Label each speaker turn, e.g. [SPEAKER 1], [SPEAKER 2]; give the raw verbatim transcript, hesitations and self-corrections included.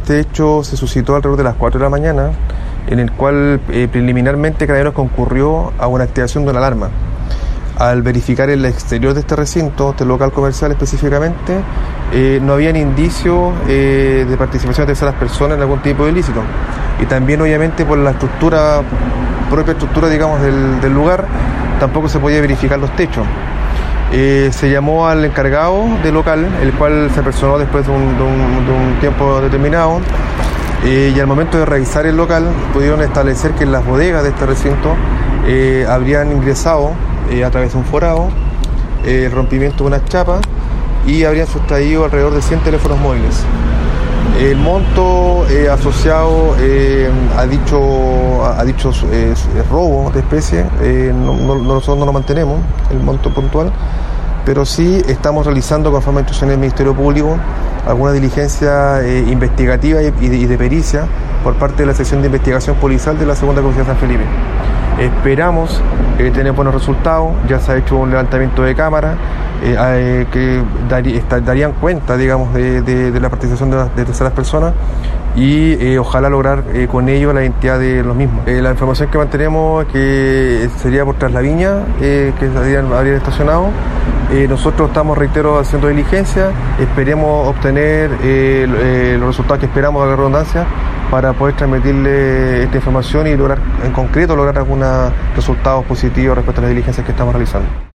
[SPEAKER 1] este hecho se suscitó alrededor de las cuatro de la mañana, en el cual eh, preliminarmente Carabineros concurrió a una activación de una alarma. Al verificar el exterior de este recinto, este local comercial específicamente, eh, no habían indicios eh, de participación de terceras personas en algún tipo de ilícito. Y también, obviamente, por la estructura, propia estructura, digamos, del, del lugar, tampoco se podía verificar los techos. Eh, se llamó al encargado del local, el cual se personó después de un, de un, de un tiempo determinado, eh, y al momento de revisar el local pudieron establecer que en las bodegas de este recinto eh, habrían ingresado eh, a través de un forado, eh, el rompimiento de unas chapas, y habrían sustraído alrededor de cien teléfonos móviles. El monto eh, asociado eh, a dicho, a, a dichos eh, robo de especie, eh, no, no, nosotros no lo mantenemos, el monto puntual, pero sí estamos realizando, conforme a instrucciones del Ministerio Público, alguna diligencia eh, investigativa y, y, de, y de pericia por parte de la sección de investigación policial de la segunda Comisaría de San Felipe. Esperamos eh, tener buenos resultados. Ya se ha hecho un levantamiento de cámara eh, eh, que darí, está, darían cuenta, digamos, de, de, de la participación de, la, de terceras personas, y eh, ojalá lograr eh, con ello la identidad de los mismos. Eh, la información que mantenemos es que sería por Tras la Viña, eh, que habrían, habrían estacionado. Eh, nosotros estamos, reitero, haciendo diligencia. Esperemos obtener eh, eh, los resultados que esperamos, de la redundancia, para poder transmitirle esta información y lograr, en concreto, lograr algunos resultados positivos respecto a las diligencias que estamos realizando.